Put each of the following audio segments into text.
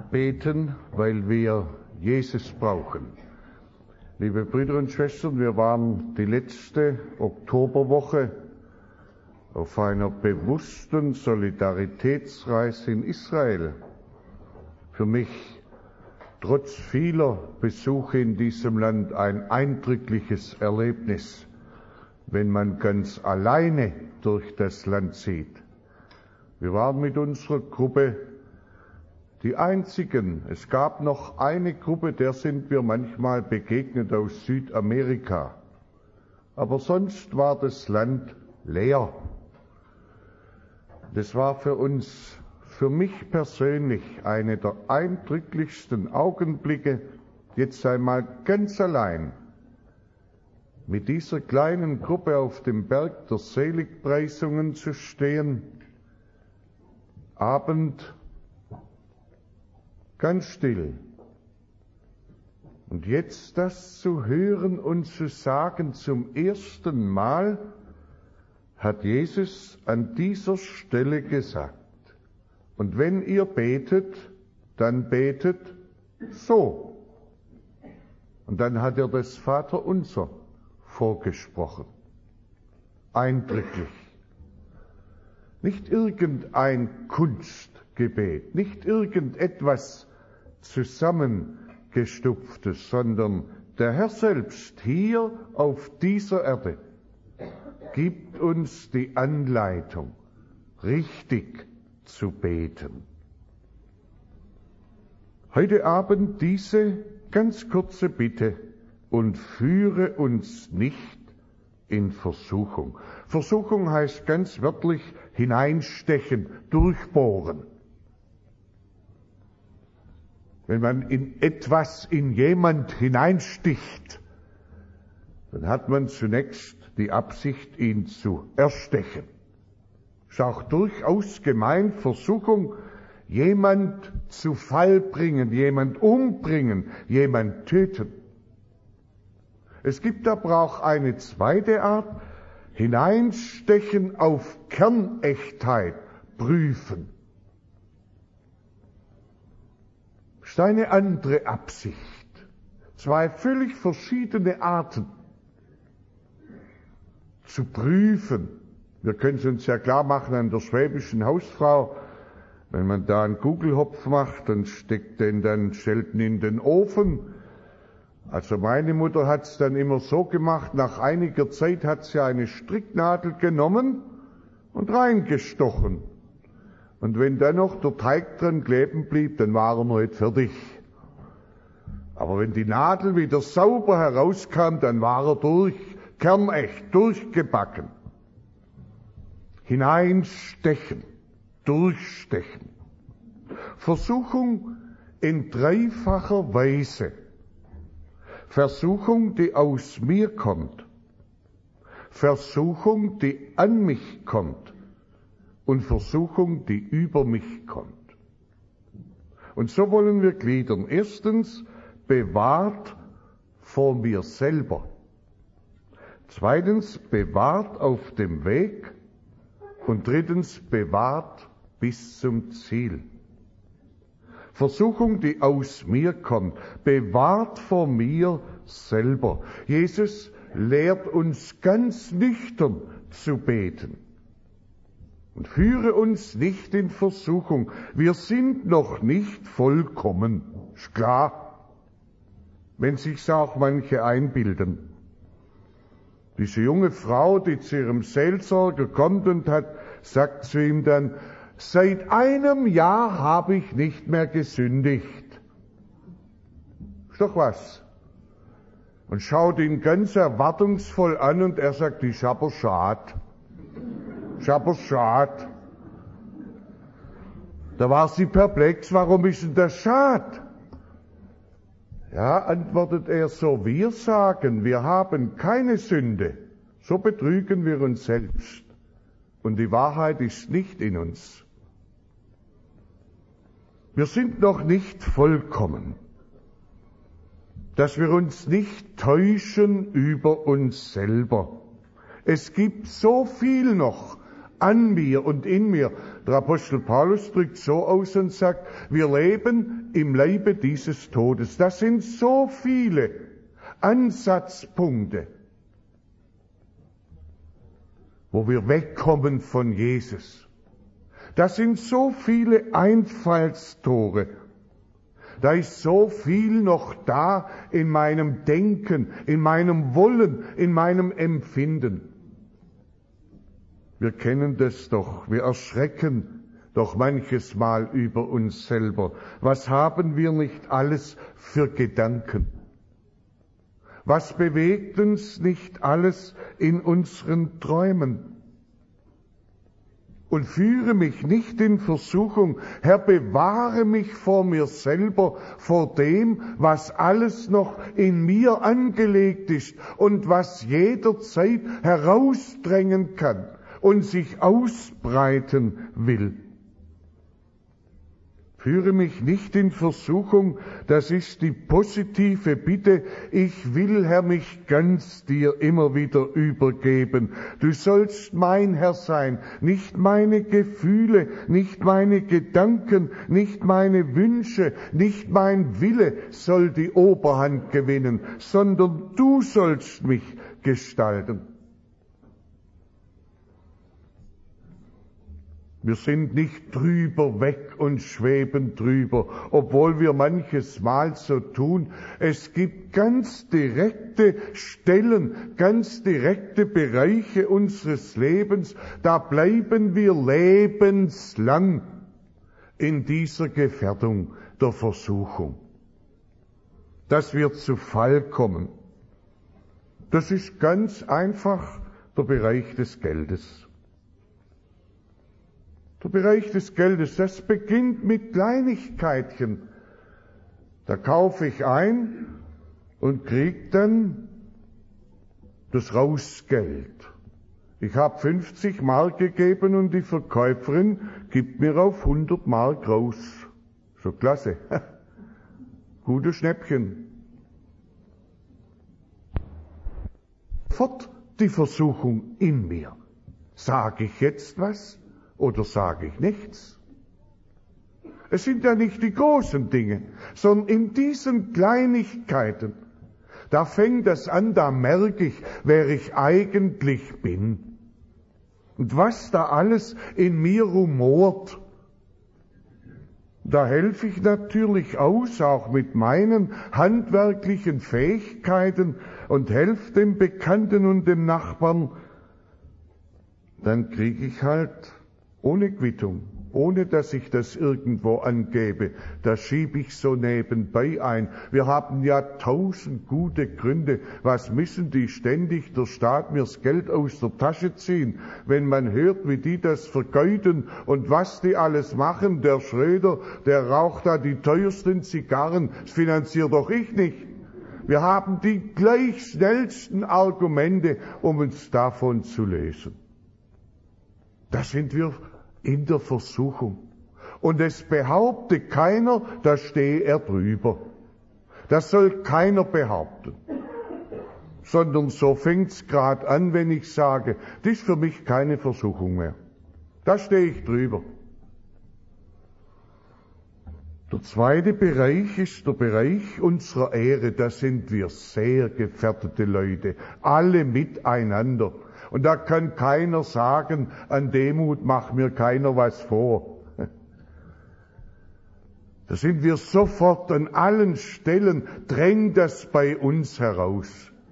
beten, weil wir Jesus brauchen. Liebe Brüder und Schwestern, wir waren die letzte Oktoberwoche auf einer bewussten Solidaritätsreise in Israel. Für mich trotz vieler Besuche in diesem Land ein eindrückliches Erlebnis, wenn man ganz alleine durch das Land zieht. Wir waren mit unserer Gruppe die einzigen. Es gab noch eine Gruppe, der sind wir manchmal begegnet aus Südamerika. Aber sonst war das Land leer. Das war für mich persönlich, eine der eindrücklichsten Augenblicke, jetzt einmal ganz allein mit dieser kleinen Gruppe auf dem Berg der Seligpreisungen zu stehen, Abend, ganz still. Und jetzt das zu hören und zu sagen, zum ersten Mal hat Jesus an dieser Stelle gesagt, und wenn ihr betet, dann betet so. Und dann hat er das Vaterunser vorgesprochen. Eindrücklich. Nicht irgendein Kunstgebet, nicht irgendetwas Zusammengestupftes, sondern der Herr selbst hier auf dieser Erde gibt uns die Anleitung, richtig zu beten. Heute Abend diese ganz kurze Bitte: und führe uns nicht in Versuchung. Versuchung heißt ganz wörtlich hineinstechen, durchbohren. Wenn man in etwas, in jemand hineinsticht, dann hat man zunächst die Absicht, ihn zu erstechen. Ist auch durchaus gemeint, Versuchung, jemand zu Fall bringen, jemand umbringen, jemand töten. Es gibt aber auch eine zweite Art, hineinstechen auf Kernechtheit, prüfen. Das ist eine andere Absicht. Zwei völlig verschiedene Arten zu prüfen. Wir können es uns ja klar machen an der schwäbischen Hausfrau. Wenn man da einen Gugelhopf macht und stellt ihn in den Ofen. Also meine Mutter hat es dann immer so gemacht, nach einiger Zeit hat sie eine Stricknadel genommen und reingestochen. Und wenn dann noch der Teig dran kleben blieb, dann war er noch nicht fertig. Aber wenn die Nadel wieder sauber herauskam, dann war er kernecht, durchgebacken. Hineinstechen, durchstechen. Versuchung in dreifacher Weise. Versuchung, die aus mir kommt. Versuchung, die an mich kommt. Und Versuchung, die über mich kommt. Und so wollen wir gliedern. Erstens, bewahrt vor mir selber. Zweitens, bewahrt auf dem Weg. Und drittens, bewahrt bis zum Ziel. Versuchung, die aus mir kommt, bewahrt vor mir selber. Jesus lehrt uns ganz nüchtern zu beten. Und führe uns nicht in Versuchung. Wir sind noch nicht vollkommen. Ist klar. Wenn sich's auch manche einbilden. Diese junge Frau, die zu ihrem Seelsorger kommt und sagt zu ihm dann: Seit einem Jahr habe ich nicht mehr gesündigt. Ist doch was. Und schaut ihn ganz erwartungsvoll an und er sagt: Ich aber schad. Ich aber schad. Da war sie perplex: Warum ist denn das schad? Ja, antwortet er, so wir sagen, wir haben keine Sünde. So betrügen wir uns selbst. Und die Wahrheit ist nicht in uns. Wir sind noch nicht vollkommen, dass wir uns nicht täuschen über uns selber. Es gibt so viel noch an mir und in mir. Der Apostel Paulus drückt so aus und sagt, wir leben im Leibe dieses Todes. Das sind so viele Ansatzpunkte, wo wir wegkommen von Jesus. Das sind so viele Einfallstore. Da ist so viel noch da in meinem Denken, in meinem Wollen, in meinem Empfinden. Wir kennen das doch, wir erschrecken doch manches Mal über uns selber. Was haben wir nicht alles für Gedanken? Was bewegt uns nicht alles in unseren Träumen? Und führe mich nicht in Versuchung. Herr, bewahre mich vor mir selber, vor dem, was alles noch in mir angelegt ist und was jederzeit herausdrängen kann und sich ausbreiten will. Führe mich nicht in Versuchung, das ist die positive Bitte. Ich will, Herr, mich ganz dir immer wieder übergeben. Du sollst mein Herr sein, nicht meine Gefühle, nicht meine Gedanken, nicht meine Wünsche, nicht mein Wille soll die Oberhand gewinnen, sondern du sollst mich gestalten. Wir sind nicht drüber weg und schweben drüber, obwohl wir manches Mal so tun. Es gibt ganz direkte Stellen, ganz direkte Bereiche unseres Lebens, da bleiben wir lebenslang in dieser Gefährdung der Versuchung, dass wir zu Fall kommen. Das ist ganz einfach der Bereich des Geldes. Der Bereich des Geldes, das beginnt mit Kleinigkeitchen. Da kaufe ich ein und kriege dann das Rausgeld. Ich habe 50 Mark gegeben und die Verkäuferin gibt mir auf 100 Mark raus. So klasse. Gutes Schnäppchen. Fort die Versuchung in mir. Sage ich jetzt was? Oder sage ich nichts? Es sind ja nicht die großen Dinge, sondern in diesen Kleinigkeiten, da fängt es an, da merke ich, wer ich eigentlich bin. Und was da alles in mir rumort. Da helfe ich natürlich aus, auch mit meinen handwerklichen Fähigkeiten und helfe dem Bekannten und dem Nachbarn. Dann kriege ich halt ohne Quittung, ohne dass ich das irgendwo angebe, das schiebe ich so nebenbei ein. Wir haben ja 1000 gute Gründe. Was müssen die ständig der Staat mir das Geld aus der Tasche ziehen? Wenn man hört, wie die das vergeuden und was die alles machen, der Schröder, der raucht da die teuersten Zigarren, das finanziert doch ich nicht. Wir haben die gleich schnellsten Argumente, um uns davon zu lösen. Da sind wir in der Versuchung. Und es behaupte keiner, da stehe er drüber. Das soll keiner behaupten. Sondern so fängt's gerade an, wenn ich sage, das ist für mich keine Versuchung mehr. Da stehe ich drüber. Der zweite Bereich ist der Bereich unserer Ehre. Da sind wir sehr gefährdete Leute. Alle miteinander. Und da kann keiner sagen, an Demut macht mir keiner was vor. Da sind wir sofort an allen Stellen, drängt das bei uns heraus.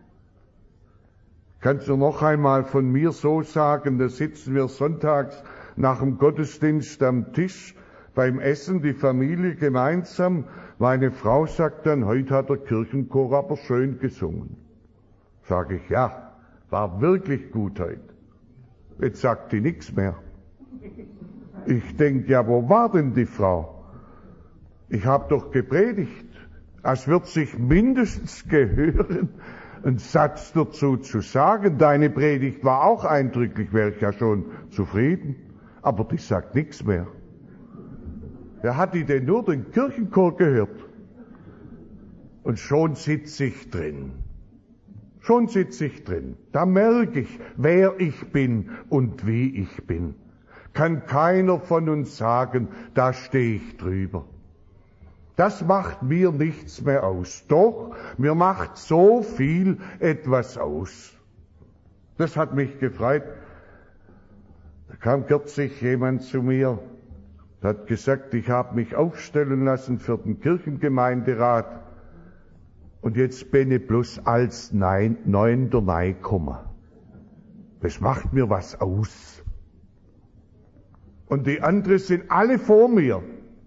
Kannst du noch einmal von mir so sagen, da sitzen wir sonntags nach dem Gottesdienst am Tisch beim Essen, die Familie gemeinsam. Meine Frau sagt dann, heute hat der Kirchenchor aber schön gesungen. Sag ich, ja. War wirklich gut heute. Jetzt sagt die nichts mehr. Ich denke, ja, wo war denn die Frau? Ich habe doch gepredigt. Es wird sich mindestens gehören, einen Satz dazu zu sagen. Deine Predigt war auch eindrücklich, wäre ich ja schon zufrieden. Aber die sagt nichts mehr. Wer hat die denn nur den Kirchenchor gehört? Und schon sitze ich drin. Schon sitze ich drin. Da merke ich, wer ich bin und wie ich bin. Kann keiner von uns sagen, da stehe ich drüber. Das macht mir nichts mehr aus. Doch, mir macht so viel etwas aus. Das hat mich gefreut. Da kam kürzlich jemand zu mir, hat gesagt, ich habe mich aufstellen lassen für den Kirchengemeinderat und jetzt bin ich bloß als Neunter reingekommen. Das macht mir was aus. Und die anderen sind alle vor mir.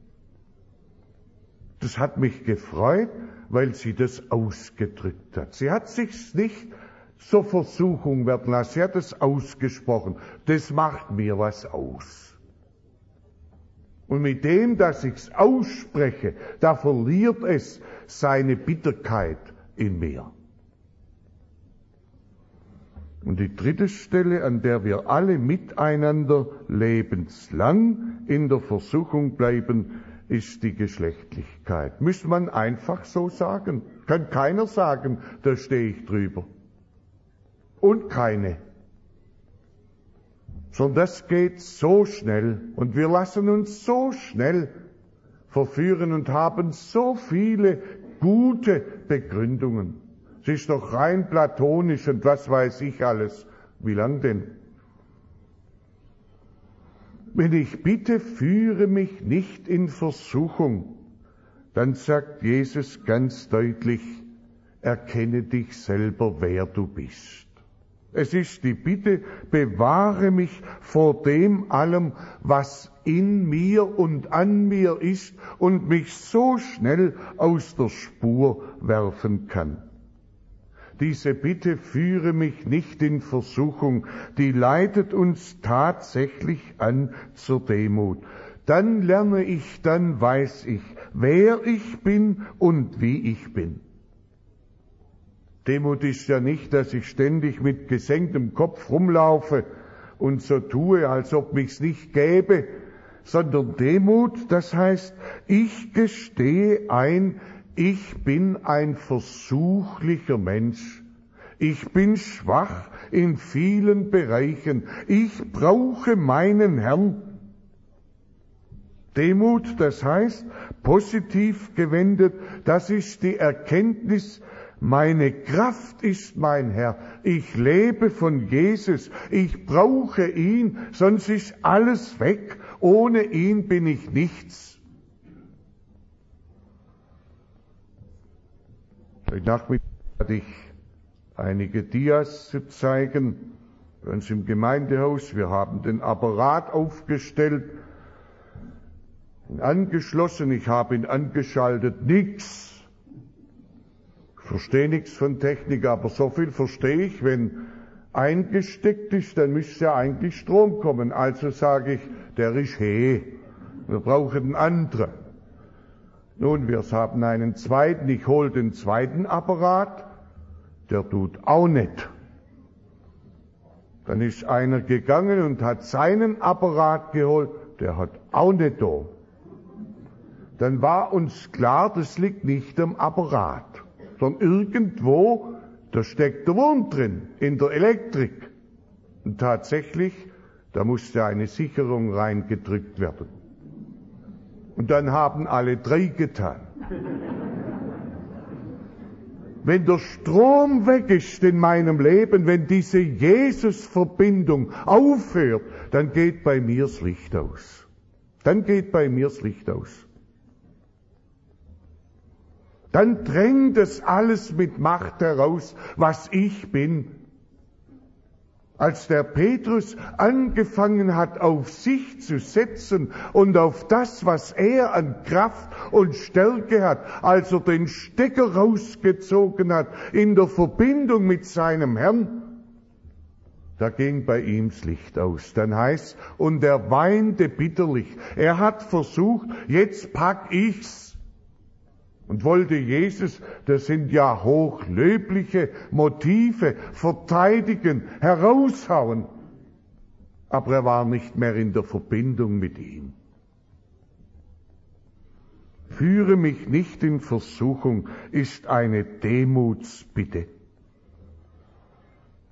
Das hat mich gefreut, weil sie das ausgedrückt hat. Sie hat sich's nicht zur Versuchung werden lassen. Sie hat es ausgesprochen. Das macht mir was aus. Und mit dem, dass ich's ausspreche, da verliert es seine Bitterkeit in mir. Und die dritte Stelle, an der wir alle miteinander lebenslang in der Versuchung bleiben, ist die Geschlechtlichkeit. Müsste man einfach so sagen. Kann keiner sagen, da stehe ich drüber. Und keine. Sondern das geht so schnell und wir lassen uns so schnell verführen und haben so viele gute Begründungen. Es ist doch rein platonisch und was weiß ich alles. Wie lang denn? Wenn ich bitte, führe mich nicht in Versuchung, dann sagt Jesus ganz deutlich, erkenne dich selber, wer du bist. Es ist die Bitte, bewahre mich vor dem allem, was in mir und an mir ist und mich so schnell aus der Spur werfen kann. Diese Bitte, führe mich nicht in Versuchung, die leitet uns tatsächlich an zur Demut. Dann lerne ich, dann weiß ich, wer ich bin und wie ich bin. Demut ist ja nicht, dass ich ständig mit gesenktem Kopf rumlaufe und so tue, als ob mich's nicht gäbe, sondern Demut, das heißt, ich gestehe ein, ich bin ein versuchlicher Mensch. Ich bin schwach in vielen Bereichen. Ich brauche meinen Herrn. Demut, das heißt, positiv gewendet, das ist die Erkenntnis, meine Kraft ist mein Herr. Ich lebe von Jesus. Ich brauche ihn, sonst ist alles weg. Ohne ihn bin ich nichts. Heute Nachmittag hatte ich einige Dias zu zeigen bei uns im Gemeindehaus. Wir haben den Apparat aufgestellt, ihn angeschlossen. Ich habe ihn angeschaltet. Nix. Ich verstehe nichts von Technik, aber so viel verstehe ich, wenn eingesteckt ist, dann müsste ja eigentlich Strom kommen. Also sage ich, der ist wir brauchen einen anderen. Nun, wir haben einen zweiten, ich hole den zweiten Apparat, der tut auch nicht. Dann ist einer gegangen und hat seinen Apparat geholt, der hat auch nicht da. Dann war uns klar, das liegt nicht am Apparat, sondern irgendwo, da steckt der Wurm drin, in der Elektrik. Und tatsächlich, da musste eine Sicherung reingedrückt werden. Und dann haben alle drei getan. Wenn der Strom weg ist in meinem Leben, wenn diese Jesus-Verbindung aufhört, dann geht bei mir das Licht aus. Dann geht bei mir das Licht aus. Dann drängt es alles mit Macht heraus, was ich bin. Als der Petrus angefangen hat, auf sich zu setzen und auf das, was er an Kraft und Stärke hat, als er den Stecker rausgezogen hat in der Verbindung mit seinem Herrn, da ging bei ihm das Licht aus. Dann heißt, und er weinte bitterlich. Er hat versucht, jetzt pack ich's. Und wollte Jesus, das sind ja hochlöbliche Motive, verteidigen, heraushauen. Aber er war nicht mehr in der Verbindung mit ihm. Führe mich nicht in Versuchung, ist eine Demutsbitte.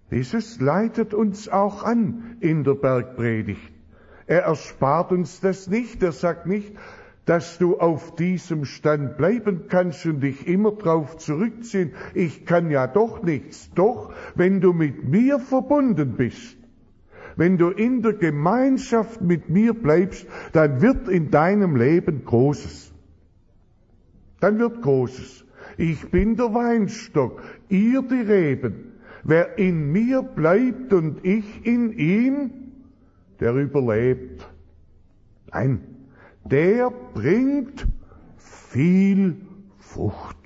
Jesus leitet uns auch an in der Bergpredigt. Er erspart uns das nicht. Er sagt nicht, dass du auf diesem Stand bleiben kannst und dich immer drauf zurückziehen. Ich kann ja doch nichts. Doch, wenn du mit mir verbunden bist, wenn du in der Gemeinschaft mit mir bleibst, dann wird in deinem Leben Großes. Dann wird Großes. Ich bin der Weinstock, ihr die Reben. Wer in mir bleibt und ich in ihm, der überlebt. Nein, der bringt viel Frucht.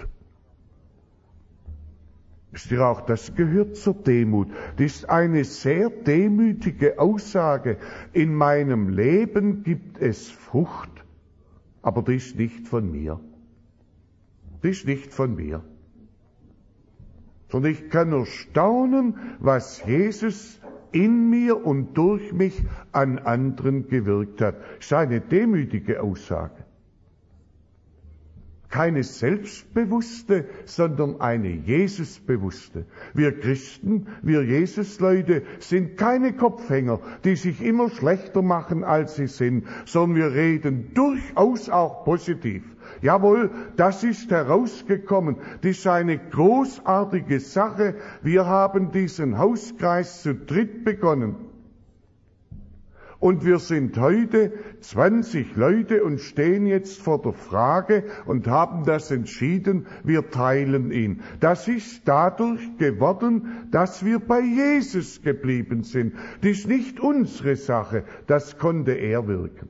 Wisst ihr auch, das gehört zur Demut. Das ist eine sehr demütige Aussage. In meinem Leben gibt es Frucht, aber die ist nicht von mir. Die ist nicht von mir. Sondern ich kann nur staunen, was Jesus in mir und durch mich an anderen gewirkt hat. Das ist eine demütige Aussage. Keine selbstbewusste, sondern eine Jesusbewusste. Wir Christen, wir Jesusleute sind keine Kopfhänger, die sich immer schlechter machen, als sie sind, sondern wir reden durchaus auch positiv. Jawohl, das ist herausgekommen. Das ist eine großartige Sache. Wir haben diesen Hauskreis zu dritt begonnen. Und wir sind heute 20 Leute und stehen jetzt vor der Frage und haben das entschieden, wir teilen ihn. Das ist dadurch geworden, dass wir bei Jesus geblieben sind. Das ist nicht unsere Sache, das konnte er wirken.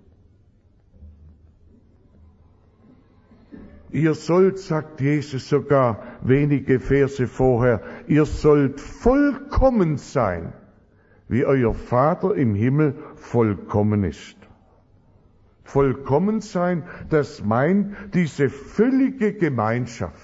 Ihr sollt, sagt Jesus sogar wenige Verse vorher, ihr sollt vollkommen sein, wie euer Vater im Himmel vollkommen ist. Vollkommen sein, das meint diese völlige Gemeinschaft.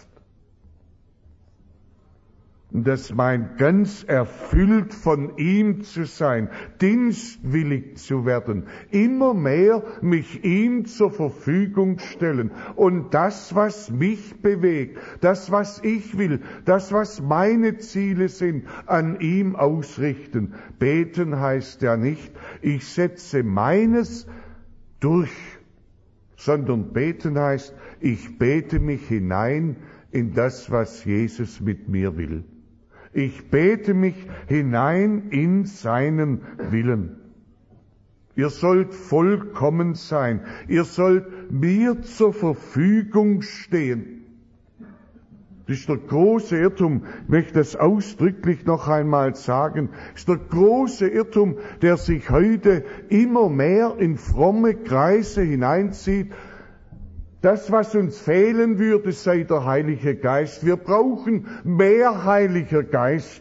Das meint ganz erfüllt von ihm zu sein, dienstwillig zu werden, immer mehr mich ihm zur Verfügung stellen und das, was mich bewegt, das, was ich will, das, was meine Ziele sind, an ihm ausrichten. Beten heißt ja nicht, ich setze meines durch, sondern beten heißt, ich bete mich hinein in das, was Jesus mit mir will. Ich bete mich hinein in seinen Willen. Ihr sollt vollkommen sein. Ihr sollt mir zur Verfügung stehen. Das ist der große Irrtum. Ich möchte das ausdrücklich noch einmal sagen. Das ist der große Irrtum, der sich heute immer mehr in fromme Kreise hineinzieht. Das, was uns fehlen würde, sei der Heilige Geist. Wir brauchen mehr Heiliger Geist.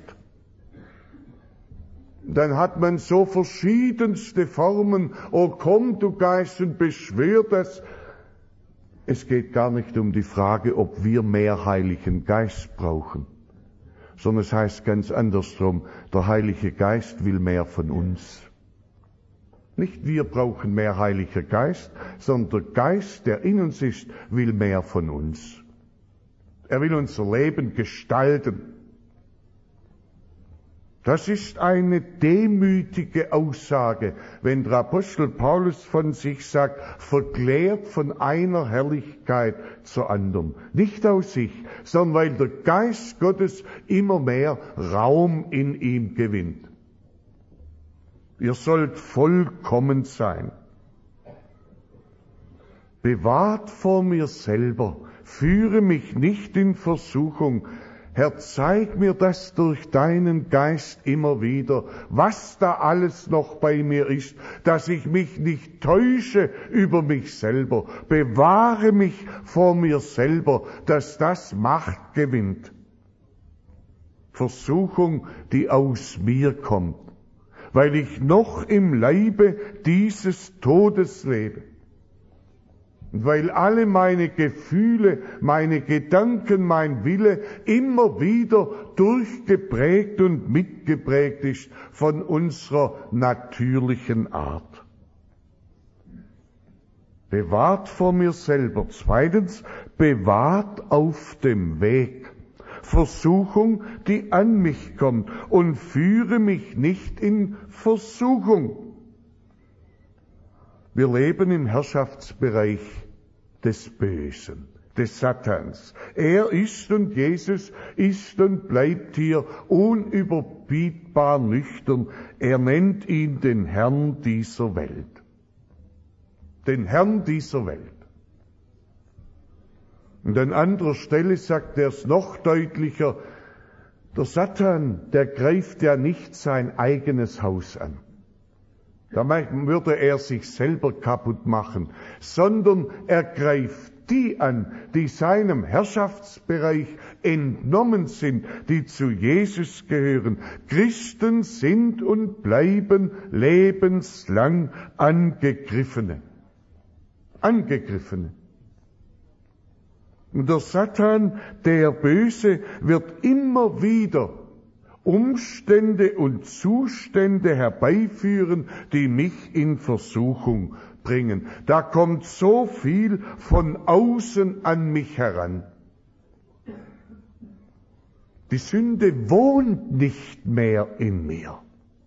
Dann hat man so verschiedenste Formen. Oh, komm, du Geist, und beschwör das. Es geht gar nicht um die Frage, ob wir mehr Heiligen Geist brauchen, sondern es heißt ganz andersrum, der Heilige Geist will mehr von uns. Nicht wir brauchen mehr Heiliger Geist, sondern der Geist, der in uns ist, will mehr von uns. Er will unser Leben gestalten. Das ist eine demütige Aussage, wenn der Apostel Paulus von sich sagt, verklärt von einer Herrlichkeit zur anderen. Nicht aus sich, sondern weil der Geist Gottes immer mehr Raum in ihm gewinnt. Ihr sollt vollkommen sein. Bewahrt vor mir selber, führe mich nicht in Versuchung. Herr, zeig mir das durch deinen Geist immer wieder, was da alles noch bei mir ist, dass ich mich nicht täusche über mich selber. Bewahre mich vor mir selber, dass das Macht gewinnt. Versuchung, die aus mir kommt, weil ich noch im Leibe dieses Todes lebe. Und weil alle meine Gefühle, meine Gedanken, mein Wille immer wieder durchgeprägt und mitgeprägt ist von unserer natürlichen Art. Bewahrt vor mir selber. Zweitens, bewahrt auf dem Weg. Versuchung, die an mich kommt, und führe mich nicht in Versuchung. Wir leben im Herrschaftsbereich des Bösen, des Satans. Er ist und Jesus ist und bleibt hier unüberbietbar nüchtern. Er nennt ihn den Herrn dieser Welt. Den Herrn dieser Welt. Und an anderer Stelle sagt er es noch deutlicher, der Satan, der greift ja nicht sein eigenes Haus an. Da würde er sich selber kaputt machen, sondern er greift die an, die seinem Herrschaftsbereich entnommen sind, die zu Jesus gehören. Christen sind und bleiben lebenslang Angegriffene. Angegriffene. Und der Satan, der Böse, wird immer wieder Umstände und Zustände herbeiführen, die mich in Versuchung bringen. Da kommt so viel von außen an mich heran. Die Sünde wohnt nicht mehr in mir.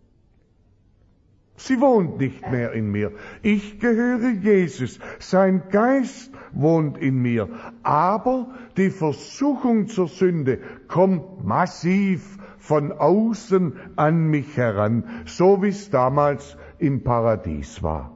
Sie wohnt nicht mehr in mir. Ich gehöre Jesus. Sein Geist wohnt in mir. Aber die Versuchung zur Sünde kommt massiv von außen an mich heran, so wie es damals im Paradies war.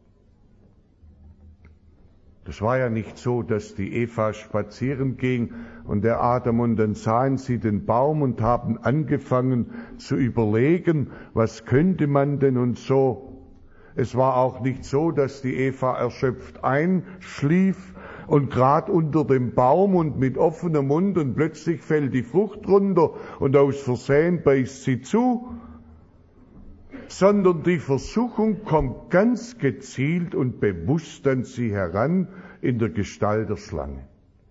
Das war ja nicht so, dass die Eva spazieren ging und der Adam, und dann sahen sie den Baum und haben angefangen zu überlegen, was könnte man denn und so. Es war auch nicht so, dass die Eva erschöpft einschlief und grad unter dem Baum und mit offenem Mund, und plötzlich fällt die Frucht runter und aus Versehen beißt sie zu, sondern die Versuchung kommt ganz gezielt und bewusst an sie heran in der Gestalt der Schlange.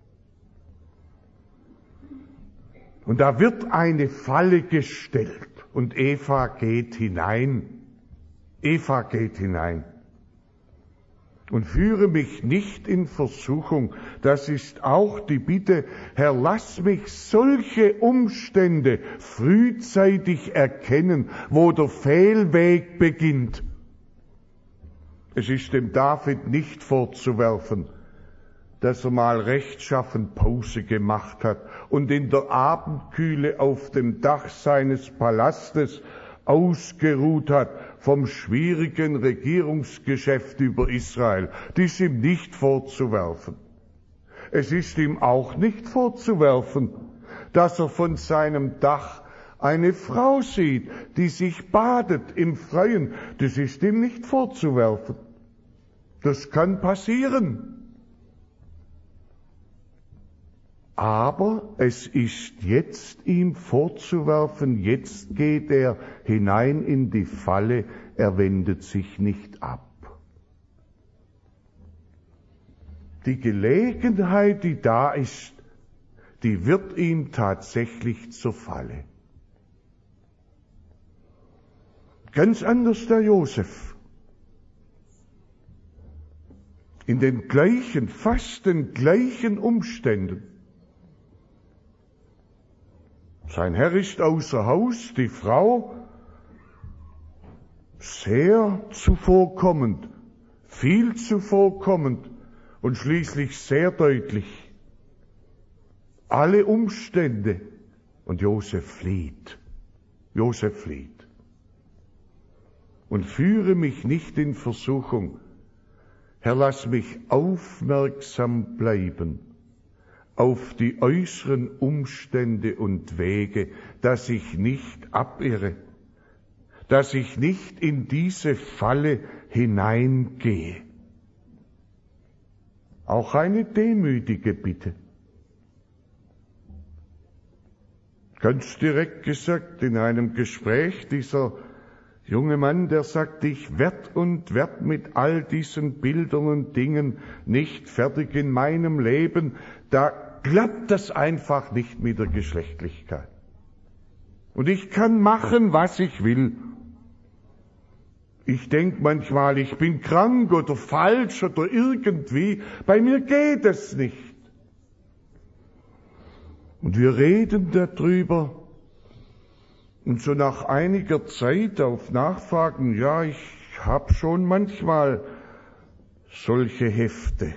Und da wird eine Falle gestellt und Eva geht hinein. Eva geht hinein. Und führe mich nicht in Versuchung. Das ist auch die Bitte, Herr, lass mich solche Umstände frühzeitig erkennen, wo der Fehlweg beginnt. Es ist dem David nicht vorzuwerfen, dass er mal rechtschaffen Pause gemacht hat und in der Abendkühle auf dem Dach seines Palastes ausgeruht hat vom schwierigen Regierungsgeschäft über Israel. Dies ist ihm nicht vorzuwerfen. Es ist ihm auch nicht vorzuwerfen, dass er von seinem Dach eine Frau sieht, die sich badet im Freien. Das ist ihm nicht vorzuwerfen. Das kann passieren. Aber es ist jetzt ihm vorzuwerfen, jetzt geht er hinein in die Falle, er wendet sich nicht ab. Die Gelegenheit, die da ist, die wird ihm tatsächlich zur Falle. Ganz anders der Josef. In den gleichen, fast den gleichen Umständen. Sein Herr ist außer Haus, die Frau sehr zuvorkommend, viel zuvorkommend und schließlich sehr deutlich. Alle Umstände, und Josef flieht. Josef flieht. Und führe mich nicht in Versuchung. Herr, lass mich aufmerksam bleiben auf die äußeren Umstände und Wege, dass ich nicht abirre, dass ich nicht in diese Falle hineingehe. Auch eine demütige Bitte. Ganz direkt gesagt in einem Gespräch, dieser junge Mann, der sagt, ich werd mit all diesen Bildern und Dingen nicht fertig in meinem Leben, da klappt das einfach nicht mit der Geschlechtlichkeit. Und ich kann machen, was ich will. Ich denke manchmal, ich bin krank oder falsch oder irgendwie. Bei mir geht es nicht. Und wir reden darüber. Und so nach einiger Zeit auf Nachfragen, ja, ich habe schon manchmal solche Hefte.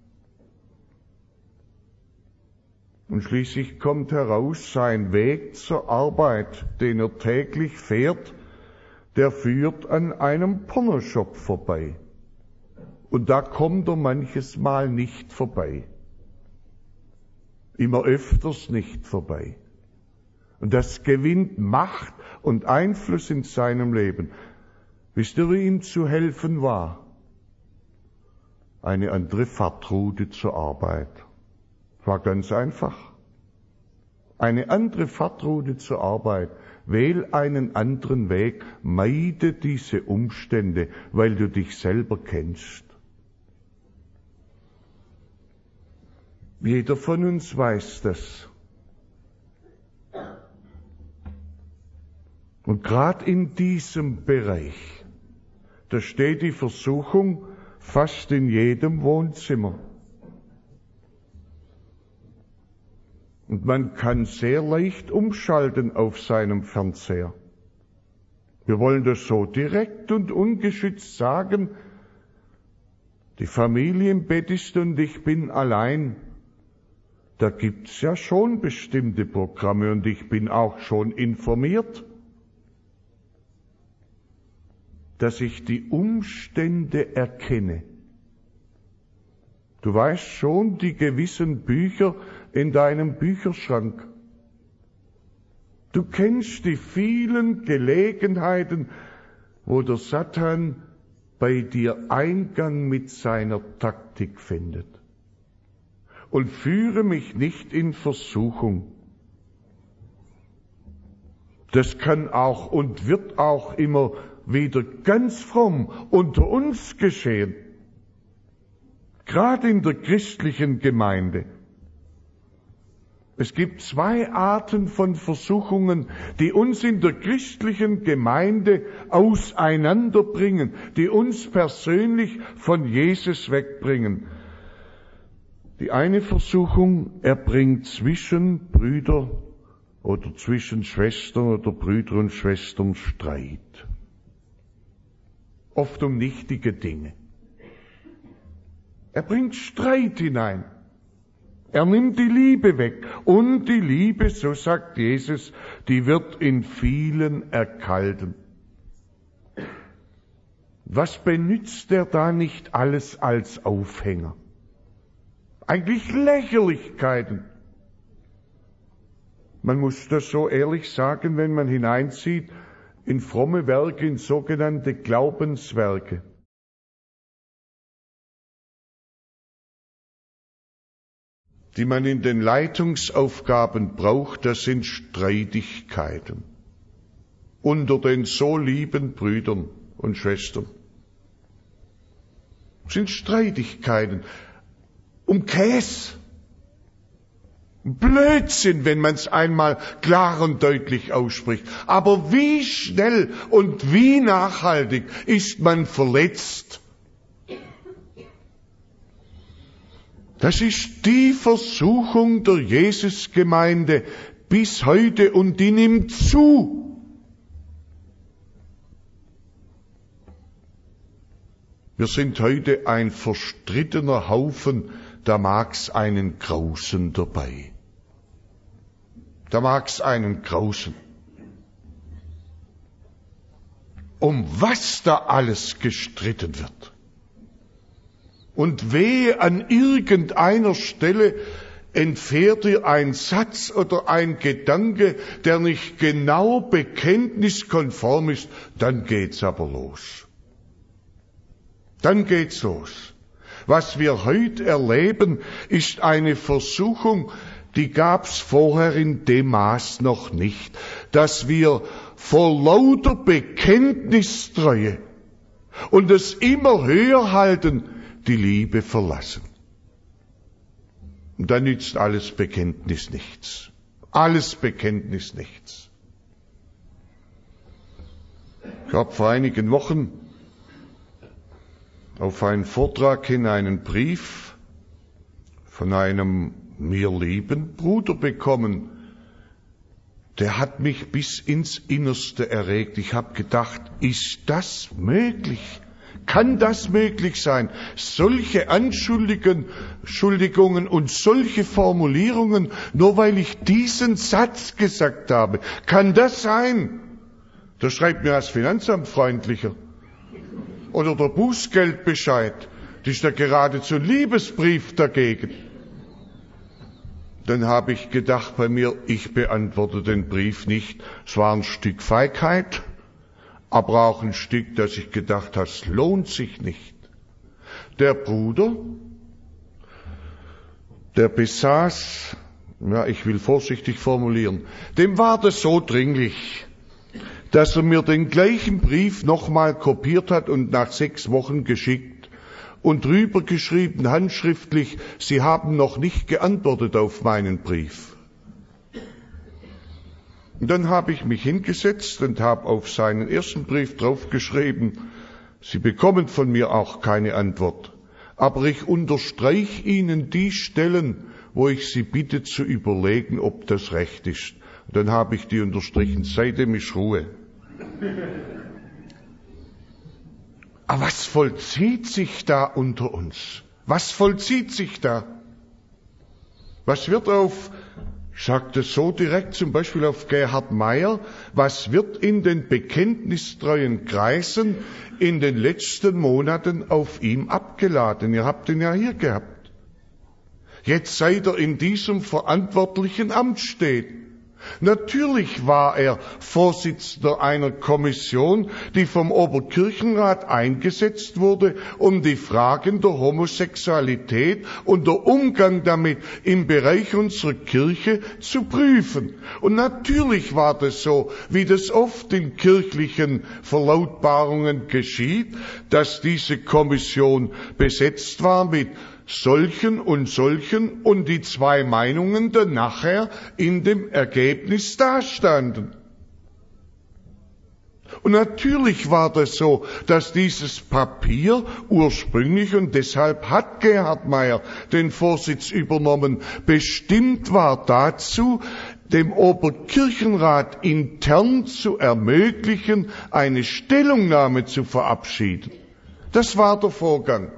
Und schließlich kommt heraus, sein Weg zur Arbeit, den er täglich fährt, der führt an einem Pornoshop vorbei. Und da kommt er manches Mal nicht vorbei. Immer öfters nicht vorbei. Und das gewinnt Macht und Einfluss in seinem Leben. Wisst ihr, wie ihm zu helfen war? Eine andere Fahrtroute zur Arbeit. War ganz einfach. Eine andere Fahrtroute zur Arbeit. Wähl einen anderen Weg. Meide diese Umstände, weil du dich selber kennst. Jeder von uns weiß das. Und gerade in diesem Bereich, da steht die Versuchung fast in jedem Wohnzimmer. Und man kann sehr leicht umschalten auf seinem Fernseher. Wir wollen das so direkt und ungeschützt sagen. Die Familie im Bett ist und ich bin allein. Da gibt's ja schon bestimmte Programme und ich bin auch schon informiert, dass ich die Umstände erkenne. Du weißt schon die gewissen Bücher in deinem Bücherschrank. Du kennst die vielen Gelegenheiten, wo der Satan bei dir Eingang mit seiner Taktik findet. Und führe mich nicht in Versuchung. Das kann auch und wird auch immer wieder ganz fromm unter uns geschehen. Gerade in der christlichen Gemeinde. Es gibt zwei Arten von Versuchungen, die uns in der christlichen Gemeinde auseinanderbringen, die uns persönlich von Jesus wegbringen. Die eine Versuchung, er bringt zwischen Brüder oder zwischen Schwestern oder Brüder und Schwestern Streit. Oft um nichtige Dinge. Er bringt Streit hinein. Er nimmt die Liebe weg. Und die Liebe, so sagt Jesus, die wird in vielen erkalten. Was benützt er da nicht alles als Aufhänger? Eigentlich Lächerlichkeiten. Man muss das so ehrlich sagen, wenn man hineinzieht in fromme Werke, in sogenannte Glaubenswerke. Die man in den Leitungsaufgaben braucht, das sind Streitigkeiten unter den so lieben Brüdern und Schwestern. Das sind Streitigkeiten um Käse. Blödsinn, wenn man es einmal klar und deutlich ausspricht. Aber wie schnell und wie nachhaltig ist man verletzt? Das ist die Versuchung der Jesusgemeinde bis heute und die nimmt zu. Wir sind heute ein verstrittener Haufen, da mag's einen grausen dabei. Da mag's einen grausen. Um was da alles gestritten wird. Und wehe, an irgendeiner Stelle entfährt dir ein Satz oder ein Gedanke, der nicht genau bekenntniskonform ist, dann geht's aber los. Dann geht's los. Was wir heute erleben, ist eine Versuchung, die gab's vorher in dem Maß noch nicht, dass wir vor lauter Bekenntnistreue und es immer höher halten, die Liebe verlassen. Und dann nützt alles Bekenntnis nichts. Alles Bekenntnis nichts. Ich habe vor einigen Wochen auf einen Vortrag hin einen Brief von einem mir lieben Bruder bekommen. Der hat mich bis ins Innerste erregt. Ich habe gedacht, ist das möglich? Kann das möglich sein? Solche Anschuldigungen und solche Formulierungen, nur weil ich diesen Satz gesagt habe. Kann das sein? Da schreibt mir das Finanzamt freundlicher. Oder der Bußgeldbescheid. Das ist ja geradezu ein Liebesbrief dagegen. Dann habe ich gedacht bei mir, ich beantworte den Brief nicht. Es war ein Stück Feigheit, aber auch ein Stück, dass ich gedacht habe, es lohnt sich nicht. Der Bruder, der besaß, ich will vorsichtig formulieren, dem war das so dringlich, dass er mir den gleichen Brief nochmal kopiert hat und nach 6 Wochen geschickt und drüber geschrieben, handschriftlich, Sie haben noch nicht geantwortet auf meinen Brief. Und dann habe ich mich hingesetzt und habe auf seinen ersten Brief draufgeschrieben, Sie bekommen von mir auch keine Antwort, aber ich unterstreiche Ihnen die Stellen, wo ich Sie bitte zu überlegen, ob das recht ist. Und dann habe ich die unterstrichen, seitdem ist Ruhe. Aber was vollzieht sich da unter uns? Was vollzieht sich da? Was wird ich sage das so direkt, zum Beispiel auf Gerhard Meyer, was wird in den bekenntnistreuen Kreisen in den letzten Monaten auf ihm abgeladen? Ihr habt ihn ja hier gehabt. Jetzt seit er in diesem verantwortlichen Amt steht. Natürlich war er Vorsitzender einer Kommission, die vom Oberkirchenrat eingesetzt wurde, um die Fragen der Homosexualität und der Umgang damit im Bereich unserer Kirche zu prüfen. Und natürlich war das so, wie das oft in kirchlichen Verlautbarungen geschieht, dass diese Kommission besetzt war mit solchen und die 2 Meinungen dann nachher in dem Ergebnis dastanden. Und natürlich war das so, dass dieses Papier ursprünglich, und deshalb hat Gerhard Meyer den Vorsitz übernommen, bestimmt war dazu, dem Oberkirchenrat intern zu ermöglichen, eine Stellungnahme zu verabschieden. Das war der Vorgang.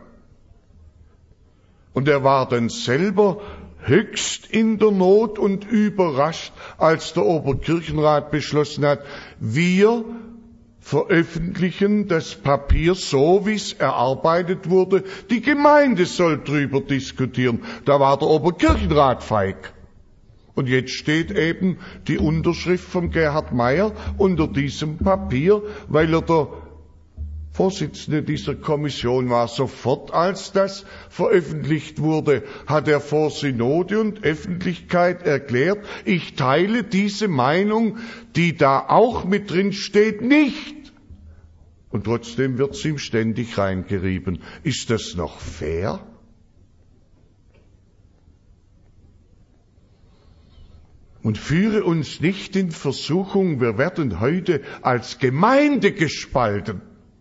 Und er war dann selber höchst in der Not und überrascht, als der Oberkirchenrat beschlossen hat, wir veröffentlichen das Papier so, wie es erarbeitet wurde. Die Gemeinde soll drüber diskutieren. Da war der Oberkirchenrat feig. Und jetzt steht eben die Unterschrift von Gerhard Meyer unter diesem Papier, weil er der Vorsitzende dieser Kommission war. Sofort, als das veröffentlicht wurde, hat er vor Synode und Öffentlichkeit erklärt, ich teile diese Meinung, die da auch mit drin steht, nicht. Und trotzdem wird es ihm ständig reingerieben. Ist das noch fair? Und führe uns nicht in Versuchung, wir werden heute als Gemeinde gespalten.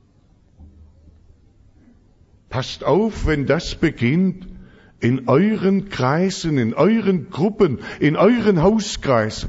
Passt auf, wenn das beginnt, in euren Kreisen, in euren Gruppen, in euren Hauskreisen.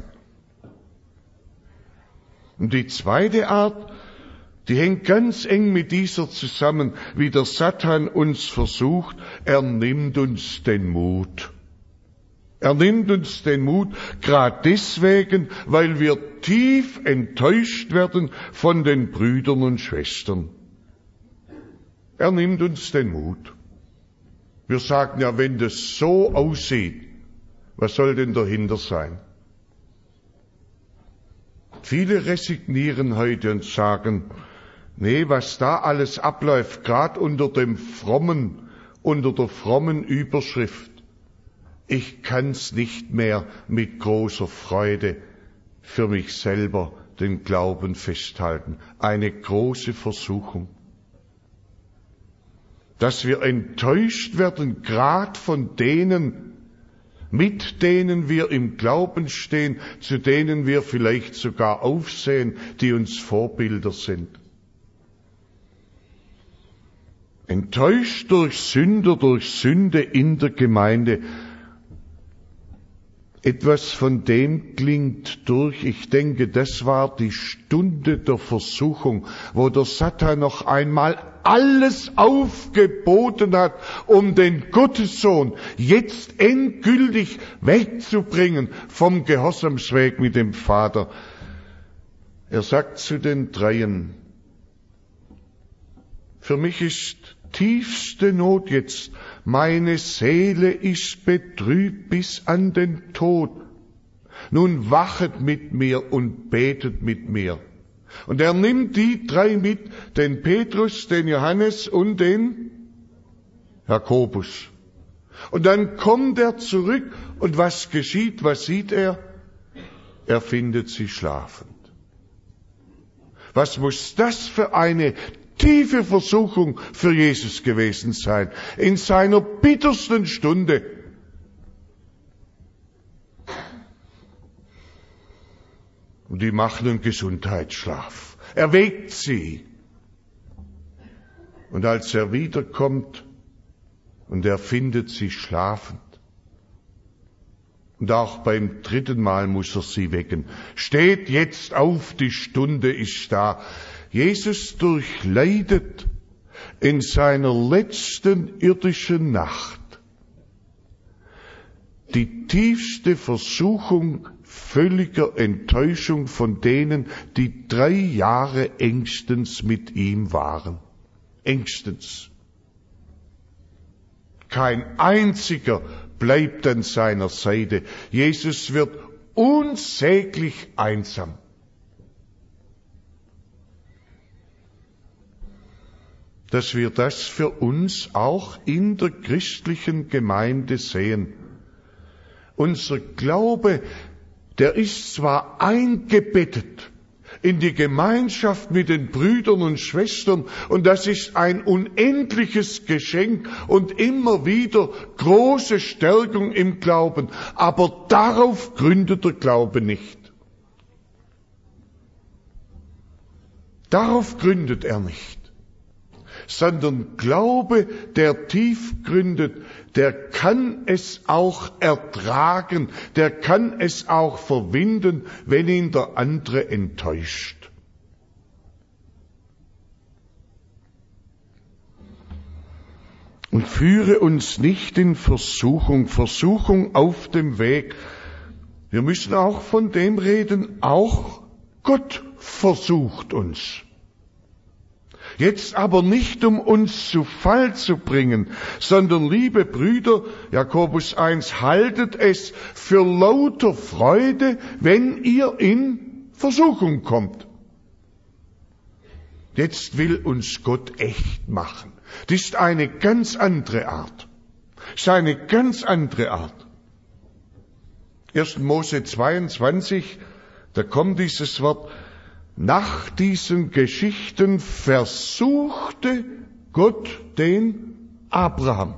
Und die zweite Art, die hängt ganz eng mit dieser zusammen, wie der Satan uns versucht, er nimmt uns den Mut. Er nimmt uns den Mut, gerade deswegen, weil wir tief enttäuscht werden von den Brüdern und Schwestern. Er nimmt uns den Mut. Wir sagen ja, wenn das so aussieht, was soll denn dahinter sein? Viele resignieren heute und sagen, nee, was da alles abläuft, gerade unter der frommen Überschrift, ich kann's nicht mehr mit großer Freude für mich selber den Glauben festhalten. Eine große Versuchung. Dass wir enttäuscht werden, gerade von denen, mit denen wir im Glauben stehen, zu denen wir vielleicht sogar aufsehen, die uns Vorbilder sind. Enttäuscht durch Sünder, durch Sünde in der Gemeinde. Etwas von dem klingt durch. Ich denke, das war die Stunde der Versuchung, wo der Satan noch einmal alles aufgeboten hat, um den Gottessohn jetzt endgültig wegzubringen vom Gehorsamsweg mit dem Vater. Er sagt zu den Dreien, für mich ist tiefste Not jetzt, meine Seele ist betrübt bis an den Tod. Nun wachet mit mir und betet mit mir. Und er nimmt die drei mit, den Petrus, den Johannes und den Jakobus. Und dann kommt er zurück und was geschieht, was sieht er? Er findet sie schlafend. Was muss das für eine tiefe Versuchung für Jesus gewesen sein, in seiner bittersten Stunde. Und die machen einen Gesundheitsschlaf. Er weckt sie. Und als er wiederkommt und er findet sie schlafend, und auch beim dritten Mal muss er sie wecken. Steht jetzt auf, die Stunde ist da. Jesus durchleidet in seiner letzten irdischen Nacht die tiefste Versuchung völliger Enttäuschung von denen, die 3 Jahre engstens mit ihm waren. Engstens. Kein einziger bleibt an seiner Seite. Jesus wird unsäglich einsam. Dass wir das für uns auch in der christlichen Gemeinde sehen. Unser Glaube, der ist zwar eingebettet in die Gemeinschaft mit den Brüdern und Schwestern, und das ist ein unendliches Geschenk und immer wieder große Stärkung im Glauben, aber darauf gründet der Glaube nicht. Darauf gründet er nicht. Sondern Glaube, der tief gründet, der kann es auch ertragen, der kann es auch verwinden, wenn ihn der andere enttäuscht. Und führe uns nicht in Versuchung auf dem Weg. Wir müssen auch von dem reden, auch Gott versucht uns. Jetzt aber nicht, um uns zu Fall zu bringen, sondern, liebe Brüder, Jakobus 1, haltet es für lauter Freude, wenn ihr in Versuchung kommt. Jetzt will uns Gott echt machen. Das ist eine ganz andere Art. Das ist eine ganz andere Art. 1. Mose 22, da kommt dieses Wort: Nach diesen Geschichten versuchte Gott den Abraham.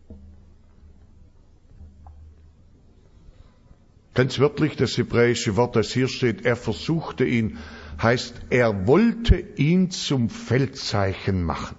Ganz wörtlich, das hebräische Wort, das hier steht, er versuchte ihn, heißt, er wollte ihn zum Feldzeichen machen.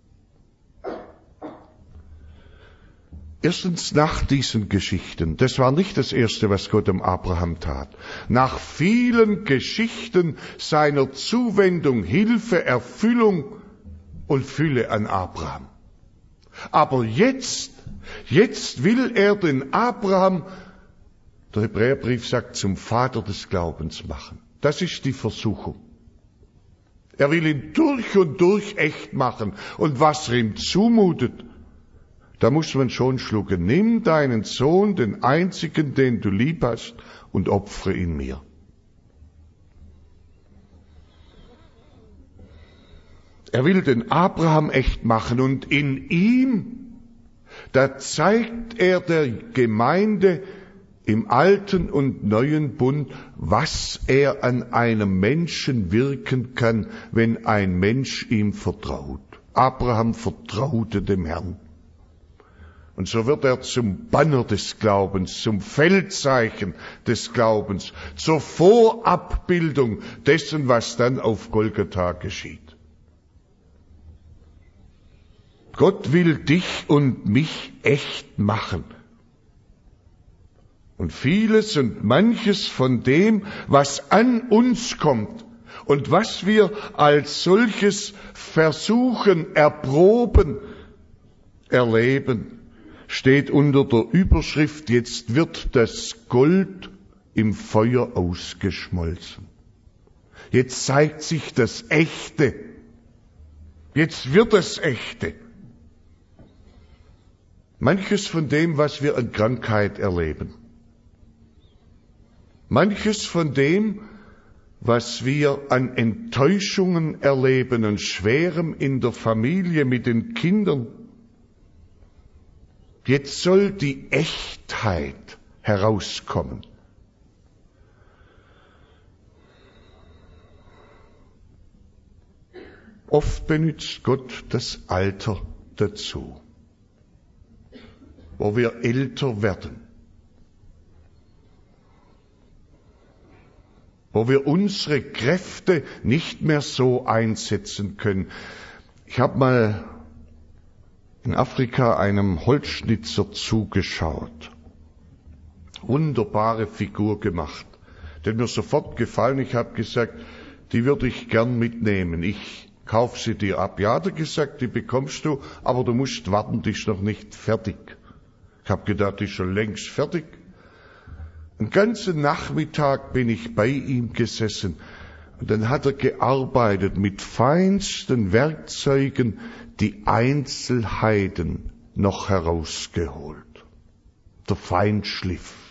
Erstens nach diesen Geschichten. Das war nicht das Erste, was Gott dem Abraham tat. Nach vielen Geschichten seiner Zuwendung, Hilfe, Erfüllung und Fülle an Abraham. Aber jetzt will er den Abraham, der Hebräerbrief sagt, zum Vater des Glaubens machen. Das ist die Versuchung. Er will ihn durch und durch echt machen. Und was er ihm zumutet, da muss man schon schlucken. Nimm deinen Sohn, den einzigen, den du lieb hast, und opfere ihn mir. Er will den Abraham echt machen, und in ihm, da zeigt er der Gemeinde im alten und neuen Bund, was er an einem Menschen wirken kann, wenn ein Mensch ihm vertraut. Abraham vertraute dem Herrn. Und so wird er zum Banner des Glaubens, zum Feldzeichen des Glaubens, zur Vorabbildung dessen, was dann auf Golgatha geschieht. Gott will dich und mich echt machen. Und vieles und manches von dem, was an uns kommt und was wir als solches versuchen, erproben, erleben, steht unter der Überschrift: Jetzt wird das Gold im Feuer ausgeschmolzen. Jetzt zeigt sich das Echte. Jetzt wird das Echte. Manches von dem, was wir an Krankheit erleben, manches von dem, was wir an Enttäuschungen erleben und Schwerem in der Familie mit den Kindern, jetzt soll die Echtheit herauskommen. Oft benutzt Gott das Alter dazu, wo wir älter werden, wo wir unsere Kräfte nicht mehr so einsetzen können. Ich habe mal in Afrika einem Holzschnitzer zugeschaut. Wunderbare Figur gemacht. Die hat mir sofort gefallen. Ich habe gesagt, die würde ich gern mitnehmen. Ich kaufe sie dir ab. Ja, hat er gesagt, die bekommst du, aber du musst warten, die ist noch nicht fertig. Ich habe gedacht, die ist schon längst fertig. Den ganzen Nachmittag bin ich bei ihm gesessen. Und dann hat er gearbeitet mit feinsten Werkzeugen, die Einzelheiten noch herausgeholt. Der Feinschliff.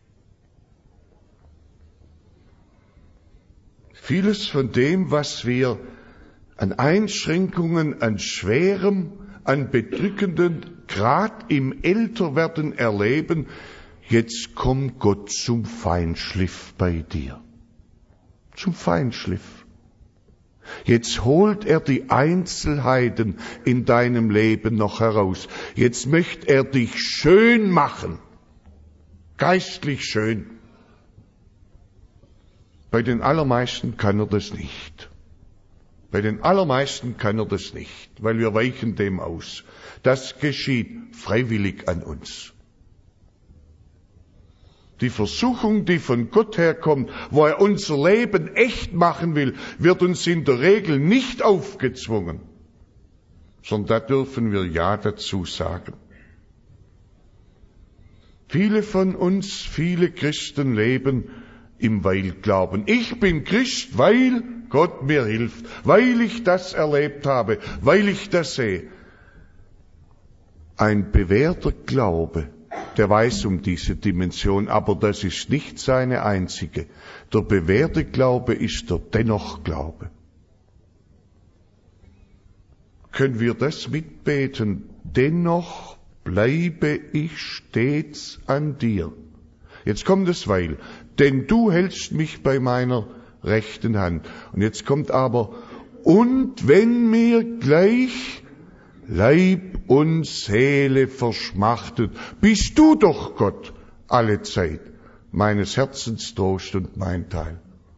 Vieles von dem, was wir an Einschränkungen, an Schwerem, an Bedrückenden, gerade im Älterwerden erleben, jetzt kommt Gott zum Feinschliff bei dir. Zum Feinschliff. Jetzt holt er die Einzelheiten in deinem Leben noch heraus. Jetzt möchte er dich schön machen. Geistlich schön. Bei den allermeisten kann er das nicht. Bei den allermeisten kann er das nicht, weil wir weichen dem aus. Das geschieht freiwillig an uns. Die Versuchung, die von Gott herkommt, wo er unser Leben echt machen will, wird uns in der Regel nicht aufgezwungen, sondern da dürfen wir Ja dazu sagen. Viele von uns, viele Christen leben im Weilglauben. Ich bin Christ, weil Gott mir hilft, weil ich das erlebt habe, weil ich das sehe. Ein bewährter Glaube, der weiß um diese Dimension, aber das ist nicht seine einzige. Der bewährte Glaube ist der Dennoch-Glaube. Können wir das mitbeten? Dennoch bleibe ich stets an dir. Jetzt kommt das Weil. Denn du hältst mich bei meiner rechten Hand. Und jetzt kommt aber, und wenn mir gleich Leib und Seele verschmachtet, bist du doch, Gott, alle Zeit, meines Herzens Trost und mein Teil.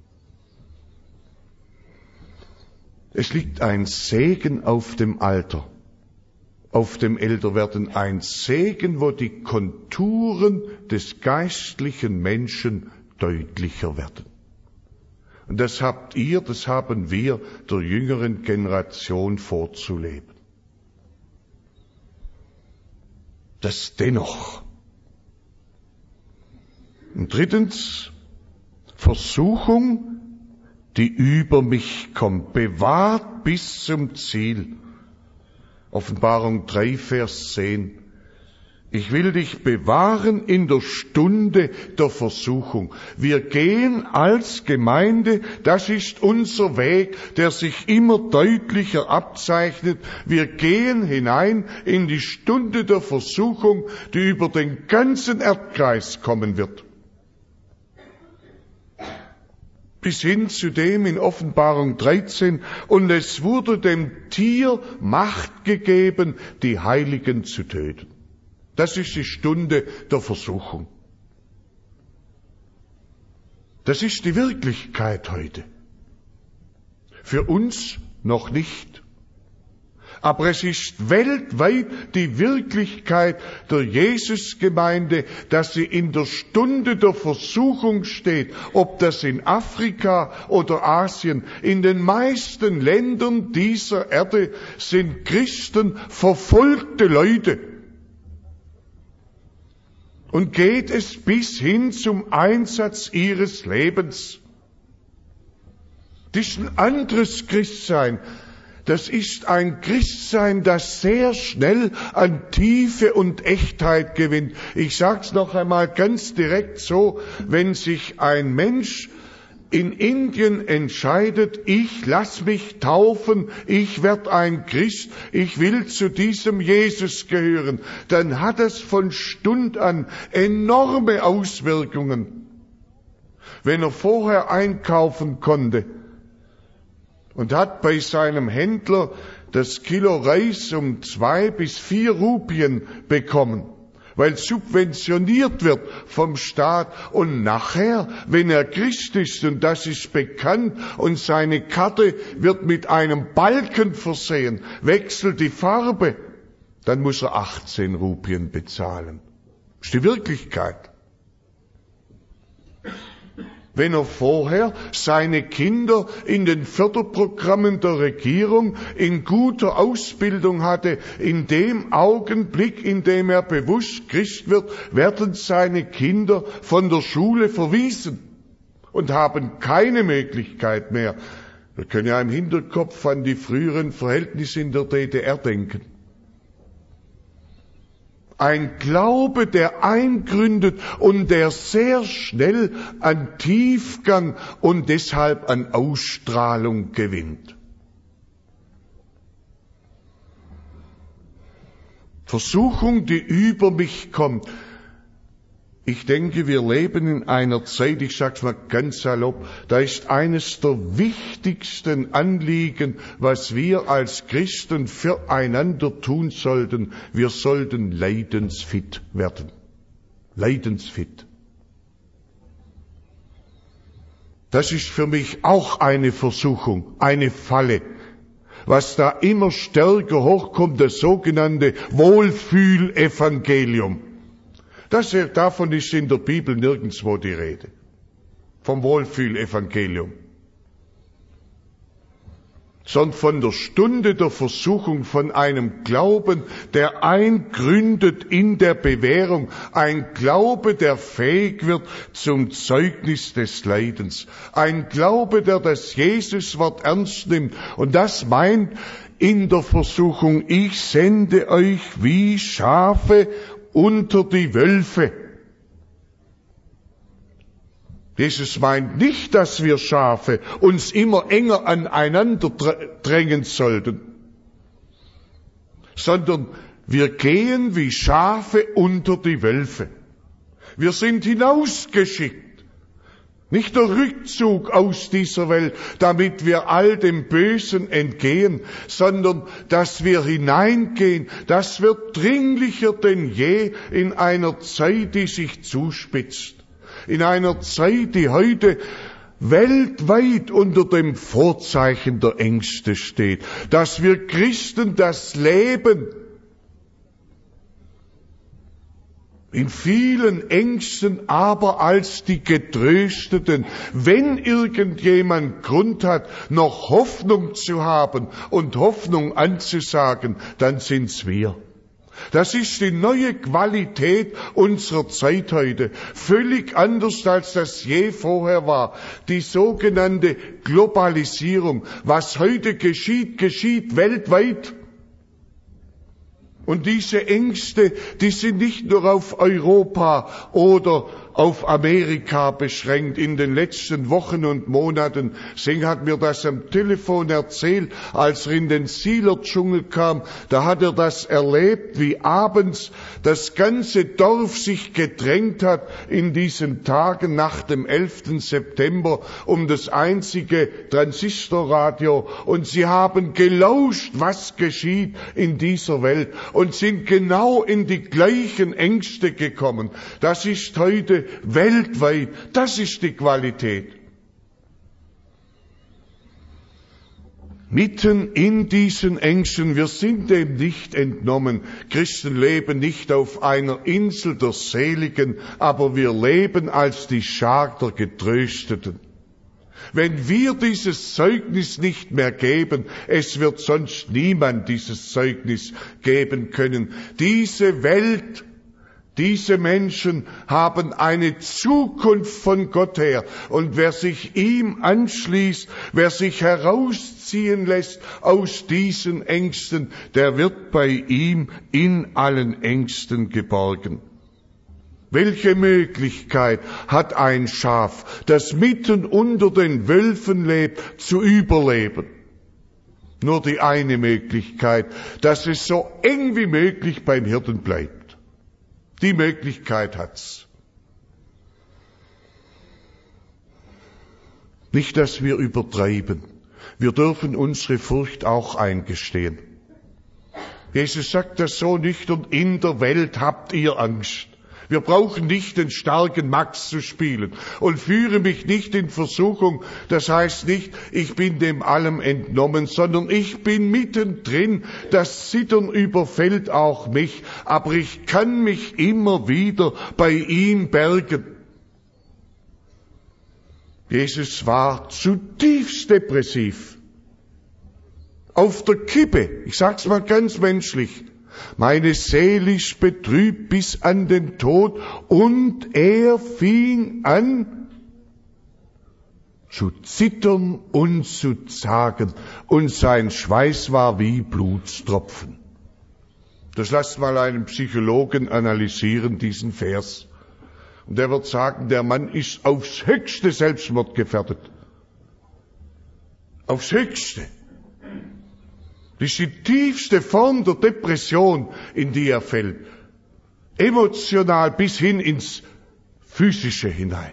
Es liegt ein Segen auf dem Alter, auf dem Älterwerden, ein Segen, wo die Konturen des geistlichen Menschen deutlicher werden. Und das habt ihr, das haben wir der jüngeren Generation vorzuleben. Das Dennoch. Und drittens, Versuchung, die über mich kommt, bewahrt bis zum Ziel. Offenbarung 3, Vers 10. Ich will dich bewahren in der Stunde der Versuchung. Wir gehen als Gemeinde, das ist unser Weg, der sich immer deutlicher abzeichnet. Wir gehen hinein in die Stunde der Versuchung, die über den ganzen Erdkreis kommen wird. Bis hin zu dem in Offenbarung 13, und es wurde dem Tier Macht gegeben, die Heiligen zu töten. Das ist die Stunde der Versuchung. Das ist die Wirklichkeit heute. Für uns noch nicht. Aber es ist weltweit die Wirklichkeit der Jesusgemeinde, dass sie in der Stunde der Versuchung steht, ob das in Afrika oder Asien. In den meisten Ländern dieser Erde sind Christen verfolgte Leute. Und geht es bis hin zum Einsatz ihres Lebens. Das ist ein anderes Christsein. Das ist ein Christsein, das sehr schnell an Tiefe und Echtheit gewinnt. Ich sag's noch einmal ganz direkt so, wenn sich ein Mensch in Indien entscheidet, ich lass mich taufen, ich werd ein Christ, ich will zu diesem Jesus gehören, dann hat es von Stund an enorme Auswirkungen. Wenn er vorher einkaufen konnte, und hat bei seinem Händler das Kilo Reis um 2 bis 4 Rupien bekommen, weil subventioniert wird vom Staat. Und nachher, wenn er Christ ist, und das ist bekannt, und seine Karte wird mit einem Balken versehen, wechselt die Farbe, dann muss er 18 Rupien bezahlen. Das ist die Wirklichkeit. Wenn er vorher seine Kinder in den Förderprogrammen der Regierung in guter Ausbildung hatte, in dem Augenblick, in dem er bewusst Christ wird, werden seine Kinder von der Schule verwiesen und haben keine Möglichkeit mehr. Wir können ja im Hinterkopf an die früheren Verhältnisse in der DDR denken. Ein Glaube, der eingründet und der sehr schnell an Tiefgang und deshalb an Ausstrahlung gewinnt. Versuchung, die über mich kommt. Ich denke, wir leben in einer Zeit, ich sag's mal ganz salopp, da ist eines der wichtigsten Anliegen, was wir als Christen füreinander tun sollten. Wir sollten leidensfit werden. Leidensfit. Das ist für mich auch eine Versuchung, eine Falle. Was da immer stärker hochkommt, das sogenannte Wohlfühlevangelium. Davon ist in der Bibel nirgendwo die Rede. Vom Wohlfühlevangelium. Sondern von der Stunde der Versuchung, von einem Glauben, der eingründet in der Bewährung. Ein Glaube, der fähig wird zum Zeugnis des Leidens. Ein Glaube, der das Jesuswort ernst nimmt. Und das meint in der Versuchung, ich sende euch wie Schafe unter die Wölfe. Jesus meint nicht, dass wir Schafe uns immer enger aneinander drängen sollten, sondern wir gehen wie Schafe unter die Wölfe. Wir sind hinausgeschickt. Nicht der Rückzug aus dieser Welt, damit wir all dem Bösen entgehen, sondern dass wir hineingehen. Das wird dringlicher denn je in einer Zeit, die sich zuspitzt. In einer Zeit, die heute weltweit unter dem Vorzeichen der Ängste steht. Dass wir Christen das Leben in vielen Ängsten, aber als die Getrösteten. Wenn irgendjemand Grund hat, noch Hoffnung zu haben und Hoffnung anzusagen, dann sind's wir. Das ist die neue Qualität unserer Zeit heute. Völlig anders, als das je vorher war. Die sogenannte Globalisierung. Was heute geschieht, geschieht weltweit. Und diese Ängste, die sind nicht nur auf Europa oder auf Amerika beschränkt. In den letzten Wochen und Monaten, Sing hat mir das am Telefon erzählt, als er in den Sieler-Dschungel kam, da hat er das erlebt, wie abends das ganze Dorf sich gedrängt hat in diesen Tagen nach dem 11. September um das einzige Transistorradio. Und sie haben gelauscht, was geschieht in dieser Welt und sind genau in die gleichen Ängste gekommen. Das ist heute weltweit, das ist die Qualität. Mitten in diesen Ängsten, wir sind dem nicht entnommen. Christen leben nicht auf einer Insel der Seligen, aber wir leben als die Schar der Getrösteten. Wenn wir dieses Zeugnis nicht mehr geben, es wird sonst niemand dieses Zeugnis geben können. Diese Welt, diese Menschen haben eine Zukunft von Gott her. Und wer sich ihm anschließt, wer sich herausziehen lässt aus diesen Ängsten, der wird bei ihm in allen Ängsten geborgen. Welche Möglichkeit hat ein Schaf, das mitten unter den Wölfen lebt, zu überleben? Nur die eine Möglichkeit, dass es so eng wie möglich beim Hirten bleibt. Die Möglichkeit hat's. Nicht, dass wir übertreiben. Wir dürfen unsere Furcht auch eingestehen. Jesus sagt das so nüchtern: In der Welt habt ihr Angst. Wir brauchen nicht den starken Max zu spielen. Und führe mich nicht in Versuchung. Das heißt nicht, ich bin dem allem entnommen, sondern ich bin mittendrin. Das Zittern überfällt auch mich. Aber ich kann mich immer wieder bei ihm bergen. Jesus war zutiefst depressiv. Auf der Kippe. Ich sag's mal ganz menschlich. Meine Seele ist betrübt bis an den Tod, und er fing an zu zittern und zu zagen, und sein Schweiß war wie Blutstropfen. Das lasst mal einen Psychologen analysieren, diesen Vers. Und er wird sagen, der Mann ist aufs höchste Selbstmord gefährdet. Aufs höchste. Das ist die tiefste Form der Depression, in die er fällt. Emotional bis hin ins Physische hinein.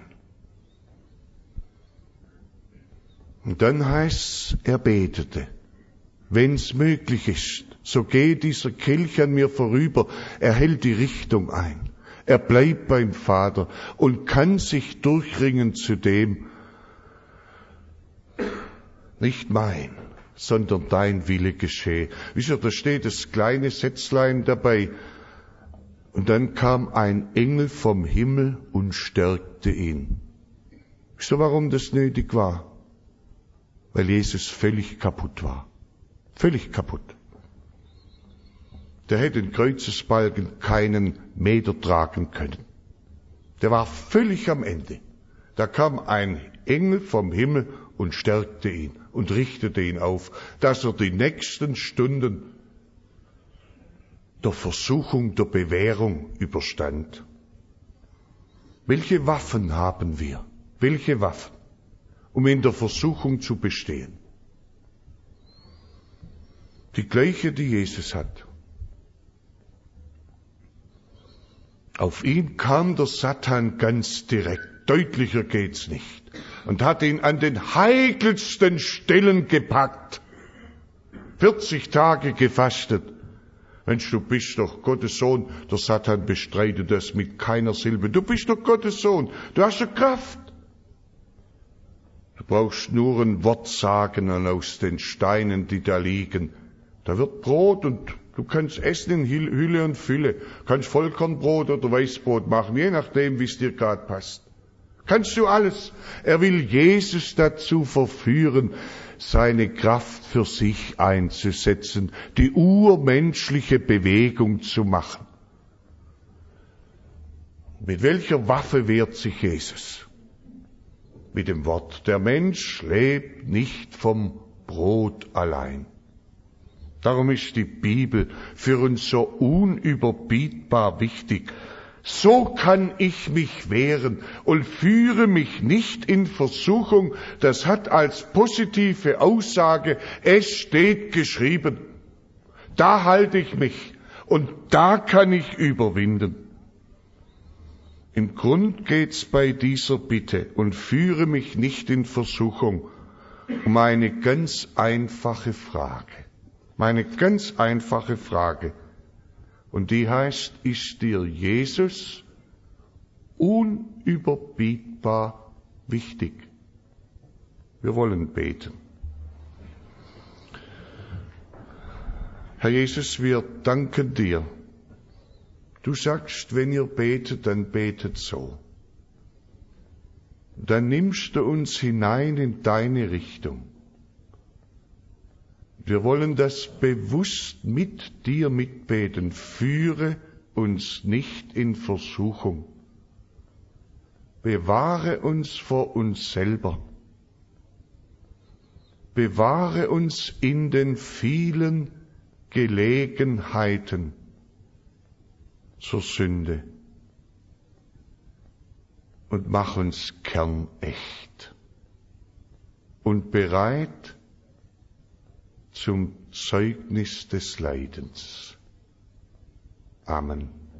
Und dann heißt's, er betete. Wenn's möglich ist, so geht dieser Kelch an mir vorüber. Er hält die Richtung ein. Er bleibt beim Vater und kann sich durchringen zu dem, nicht mein, sondern dein Wille geschehe. Wisst ihr, da steht das kleine Sätzlein dabei. Und dann kam ein Engel vom Himmel und stärkte ihn. Wisst ihr, warum das nötig war? Weil Jesus völlig kaputt war. Völlig kaputt. Der hätte den Kreuzesbalken keinen Meter tragen können. Der war völlig am Ende. Da kam ein Engel vom Himmel und stärkte ihn und richtete ihn auf, dass er die nächsten Stunden der Versuchung, der Bewährung überstand. Welche Waffen haben wir? Welche Waffen, um in der Versuchung zu bestehen? Die gleiche, die Jesus hat. Auf ihn kam der Satan ganz direkt. Deutlicher geht's nicht. Und hat ihn an den heikelsten Stellen gepackt. 40 Tage gefastet. Mensch, du bist doch Gottes Sohn. Der Satan bestreitet das mit keiner Silbe. Du bist doch Gottes Sohn. Du hast doch Kraft. Du brauchst nur ein Wort sagen und aus den Steinen, die da liegen, da wird Brot, und du kannst essen in Hülle und Fülle. Du kannst Vollkornbrot oder Weißbrot machen, je nachdem, wie es dir gerade passt. Kannst du alles. Er will Jesus dazu verführen, seine Kraft für sich einzusetzen, die urmenschliche Bewegung zu machen. Mit welcher Waffe wehrt sich Jesus? Mit dem Wort. Der Mensch lebt nicht vom Brot allein. Darum ist die Bibel für uns so unüberbietbar wichtig. So kann ich mich wehren und führe mich nicht in Versuchung. Das hat als positive Aussage, es steht geschrieben. Da halte ich mich und da kann ich überwinden. Im Grund geht's bei dieser Bitte, und führe mich nicht in Versuchung, um eine ganz einfache Frage. Meine ganz einfache Frage. Und die heißt, ist dir Jesus unüberbietbar wichtig? Wir wollen beten. Herr Jesus, wir danken dir. Du sagst, wenn ihr betet, dann betet so. Dann nimmst du uns hinein in deine Richtung. Wir wollen das bewusst mit dir mitbeten. Führe uns nicht in Versuchung. Bewahre uns vor uns selber. Bewahre uns in den vielen Gelegenheiten zur Sünde und mach uns kernecht und bereit zum Zeugnis des Leidens. Amen.